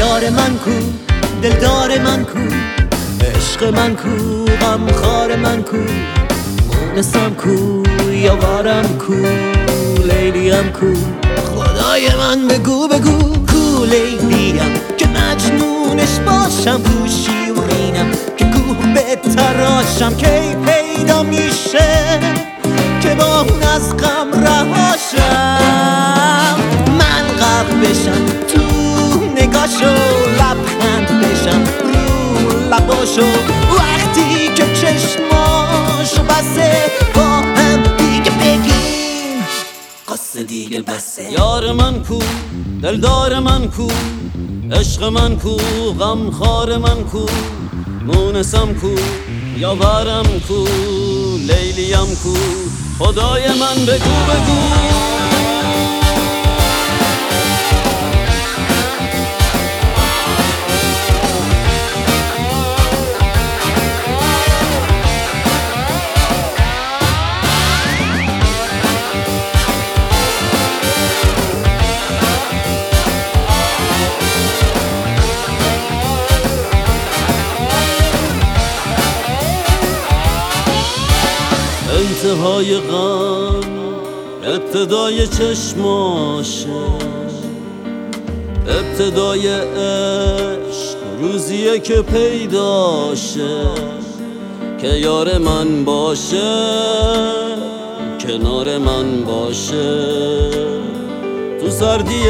یار من کو، دلدار من کو، عشق من کو، غمخوار من کو، مونسم کو، یاورم کو، لیلیم کو. خدای من بگو بگو کو لیلیم که مجنونش باشم، کو شیرینم که کوه به تراشم، کی پیدا میشه که با اون از غم رهاشم. من غرق بشم تو نگاشو، لبخند بشم رو لباشو، وقتی که چشماشو بسه با هم دیگه بگیم قصه دیگه بسه. یار من کو، دلدار من کو، عشق من کو، غمخوار من کو، مونسم کو، یاورم کو، لیلیم کو. خدای من بگو بگو انتهای غم ابتدای چشماشه، ابتدای عشق روزیه که پیداشه، که یار من باشه کنار من باشه، تو سردی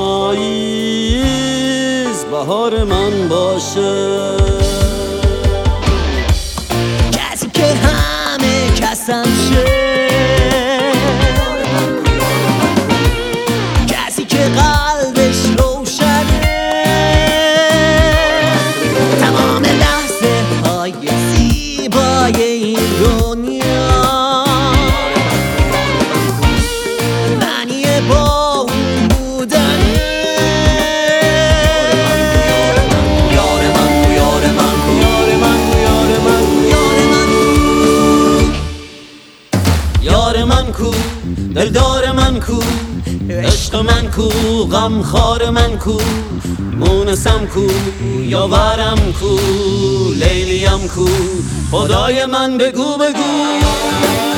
پاییز بهار من باشه. کسی که همه کسم شه، کسی که قلبش روشنه، تمام لحظه های زیبای این دنیا معنی با اون بودنه. یار من کو، یار من کو، یار من کو، یار من کو، یار من کو، دلدار من کو، عشق من کو، غمخوار من کو، مونسم کو، یاورم کو، لیلیم کو. خدای من بگو بگو